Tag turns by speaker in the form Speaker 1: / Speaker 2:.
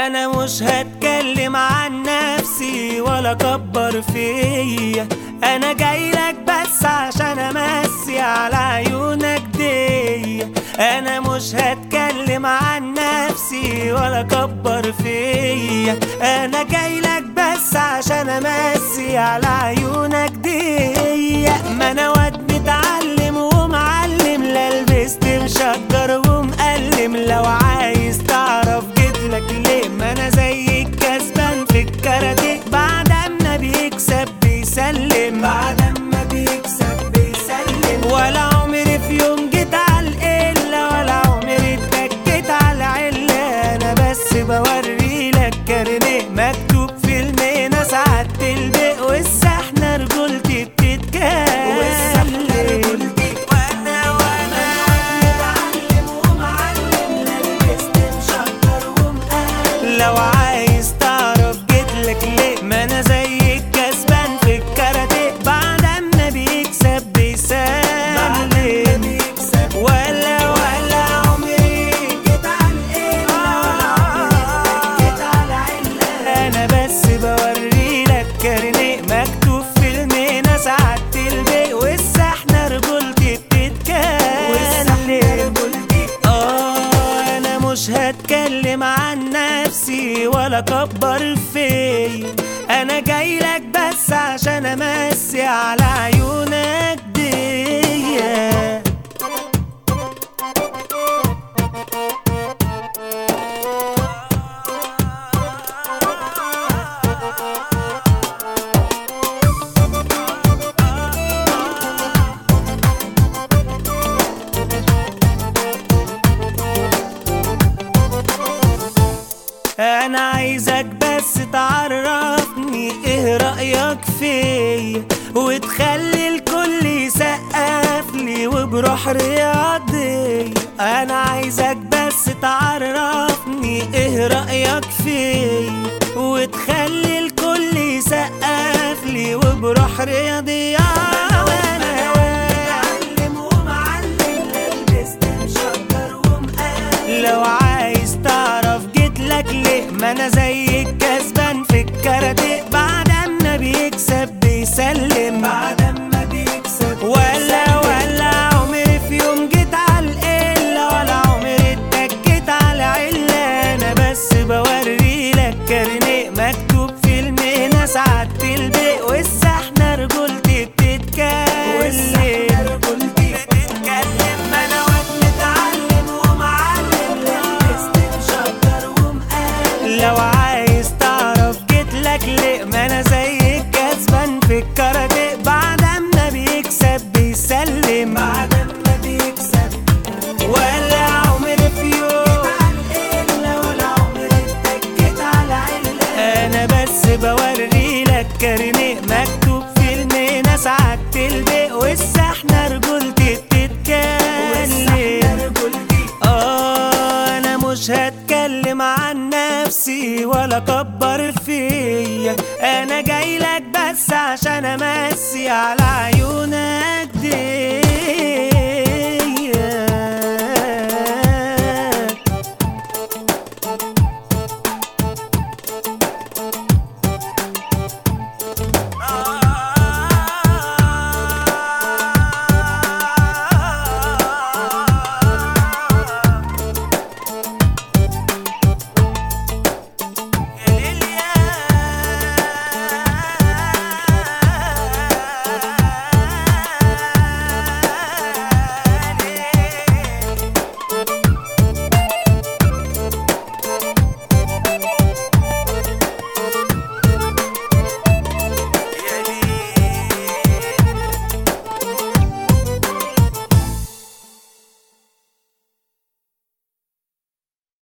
Speaker 1: انا مش هتكلم عن نفسي ولا اكبر فيا، انا جايلك بس عشان امسي على عيونك دي. انا مش هتكلم عن نفسي ولا اكبر فيا، انا جايلك بس عشان امسي على عيونك دي. ما انا واد متعلم ومعلم، لا لبست مشجر ومقلم. لو عايز تعرف جيتلك ليه، ما انا زي الكسبان في الكاراتيه. بعد ما بيكسب بيسلم، بعد ما بيكسب بيسلم. ولا عمري في يوم جيت على القلة، ولا عمري اتكيت على علة. انا بس بوريلك كارنيه مكتوب في المينا سعدت البيق، والسحنة رجولتي بتتكلم. لو عايز تعرف جيتلك ليه، ما انا زي الكسبان في الكاراتيه. بعد ما بيكسب بيسلم، ولا عمري جيت على القلة، جيت على علة. انا بس بوريلك كارنيه مكتوب في المينا سعدت البيق، والسحنة رجولتي بتتكلم. انا مش هتكلم عن نفسي ولا اكبر فيا، انا جايلك بس عشان امسي على عيونك دي. انا عايزك بس تعرفني ايه رأيك فيا، وتخلي الكل يسقف لي وبروح رياضي. انا عايزك بس تعرفني ايه رأيك فيا، وتخلي الكل يسقف لي وبروح رياضي. وانا معلم ومعلم، لبست مشجر ومقلم. لو عايز تعرف جيتلك ليه، ما انا زي الكسبان في الكاراتيه. بعد ما بيكسب بيسلم، بعد ما بيكسب ولا عمري في يوم جيت على القلة، ولا عمري اتكيت على علة. انا بس بوريلك كارنيه مكتوب في المهنة سعدت البيق، والسحنة رجولتي بتتكلم. ما انا واد متعلم ومعلم، لبست مشجر ومقلم. لو عايز تعرف جيتلك ليه، ما انا زي الكسبان في الكاراتيه. بعد ما بيكسب بيسلم، بعد ما بيكسب ولا عمري في يوم على ولا عمري اتكيت على علة. انا بس بوريلك كارنيه مكتوب في المينا سعدت البيق، والسحنة رجولتي بتتكلم. انا مش هتكلم عن نفسي ولا اكبر فيا، انا جايلك بس عشان امسي على عيونك دي.